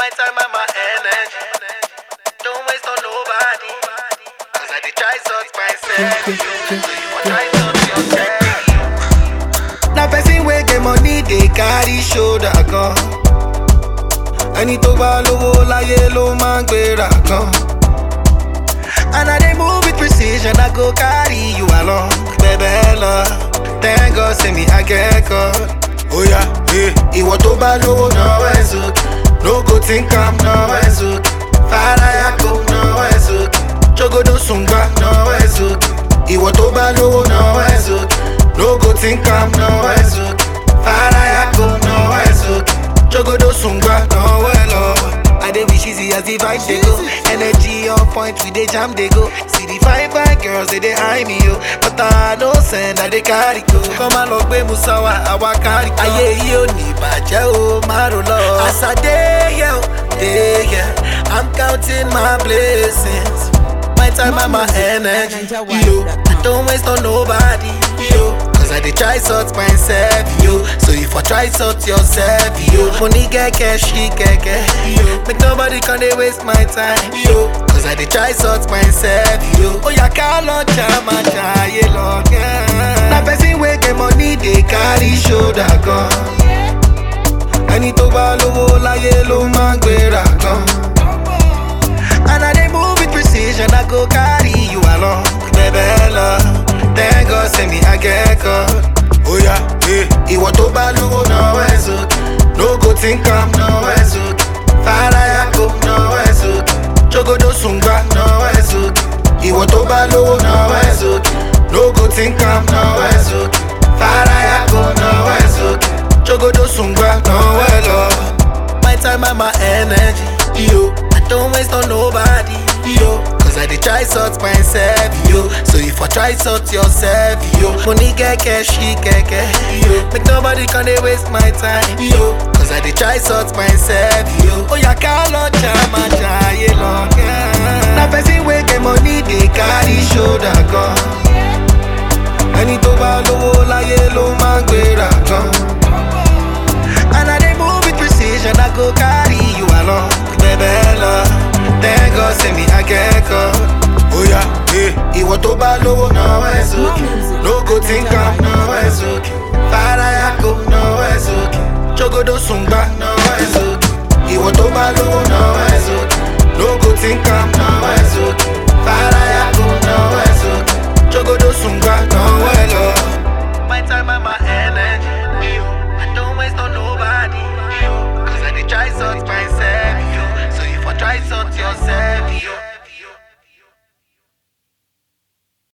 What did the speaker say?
My time and my energy. Don't waste on nobody. Cause I did try sort myself. So you want try sort yourself. Now person wey get money they carry shoulder gun. Ẹni tó bá lówó láyé ló máa ń gbéra gan. And I dey move with precision, I go carry you along. Baby love, thank God say me I get caught. Oh yeah, yeah. Ìwọ tó bá lówó náwó ẹ̀ sókè. No go think I'm náwó ẹ̀ sókè. Farayako náwó ẹ̀ sókè. Jogodo sungba náwó ẹ̀ sókè. Ìwọ tó bá lówó náwó ẹ̀ sókè. No go think I'm náwó ẹ̀ sókè. Farayako náwó ẹ̀ sókè. Jogodo sungba náwó ẹ̀ lọ́wọ́. I dey wish easy as the vibe they go. Energy on point, we dey jam they go. See the fine girls they eye me yo, but I no send that they carry go. Come on, look, baby, musawa, awa carry go. Aye yo ni baje o maro lo. As I dey here, I'm counting my blessings. My time and my energy, yo. I don't waste on nobody, yo. Cause I dey try sort myself, yo. So if I try sort yourself, yo. Money get cash, she get cash, yo. Make nobody can they waste my time, yo. Cause I dey try sort myself, yo. Oh yeah, call on chama chaye long, yeah. Na person wey get money they carry shoulder gun. Ẹni tó bá lówó láyé ló máa ń gbéra gan. And I dey move with precision, I go carry you along. Baby love, thank God say me I get caught. Oh yeah, yeah. Ìwọ tó bá lówó náwó ẹ̀ sókè. No go think I'm náwó ẹ̀ sókè. Farayako náwó ẹ̀ sókè. Jogodo sungba náwó ẹ̀ sókè. Ìwọ tó bá lówó náwó ẹ̀ sókè. No go think I'm náwó ẹ̀ sókè. Farayako náwó ẹ̀ sókè. Jogodo sungba náwó ẹ̀ lọ́wọ́. My time and my energy, yo. I don't waste on nobody, yo. Cause I dey try sort myself, yo. So if I try sort yourself, yo. Money get cash, she get cash, yo. Make nobody can they waste my time, yo. Cause I dey try sort myself, yo. Oh yeah, call on chama chaye long, yeah. Na person wey get money they carry shoulder gun. Ẹni tó bá lówó láyé ló máa ń gbéra gan. And I dey move with precision, I go carry you along. Baby love, thank God say me I get caught. Oh yeah, yeah. Ìwọ tó bá lówó náwó ẹ̀ sókè. No go think I'm náwó ẹ̀ sókè. Farayako náwó ẹ̀ sókè. Jogodo sungba náwó ẹ̀ sókè. Ìwọ tó bá lówó náwó ẹ̀ sókè. No go think I'm